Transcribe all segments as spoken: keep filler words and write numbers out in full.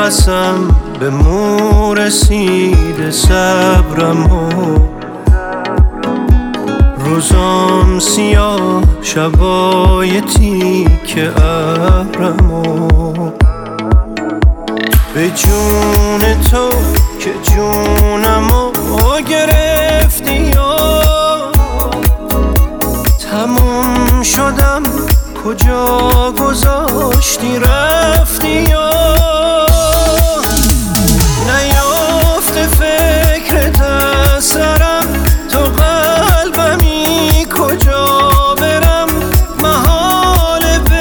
نفسم به مو رسیده صبرم و روزام سیاه شبای تیک ابرم و به جون تو که جونمو گرفتی یا تموم شدم کجا گذاشتی رفتی یا نیافته فکرت از سرم تو قلبمی کجا برم محال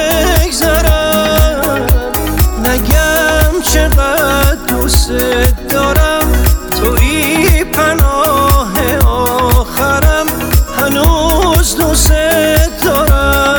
بگذرم نگم چقدر دوست دارم تویی پناه آخرم هنوز دوست دارم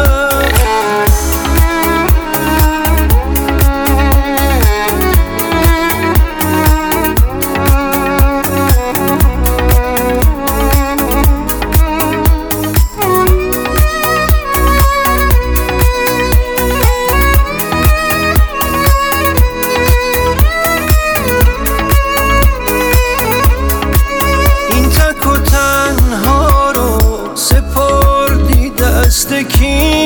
دست کی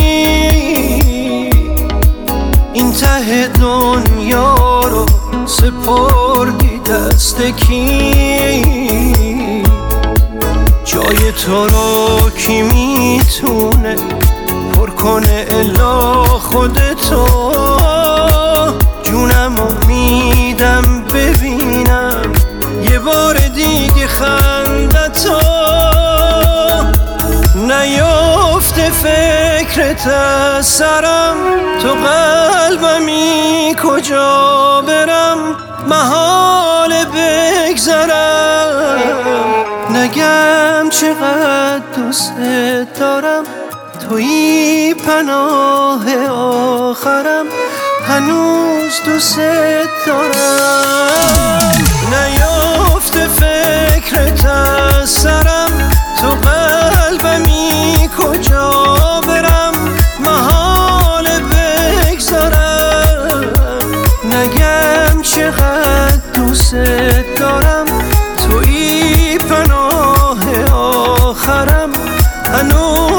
این ته دنیا رو سپردی دست کی جای تو رو کی میتونه پر کنه الا خودتو جونمو میدم ببینم یه بار دیگه خندتو نیافته فکرت از سرم تو قلبمی کجا برم محال بگذرم نگم چقدر دوست دارم تویی پناه آخرم هنوز دوست دارم نیافته فکرت از سرم تو قلبمی کجا برم محال بگذارم نگم چقدر دوست دارم تویی پناه آخرم هنوز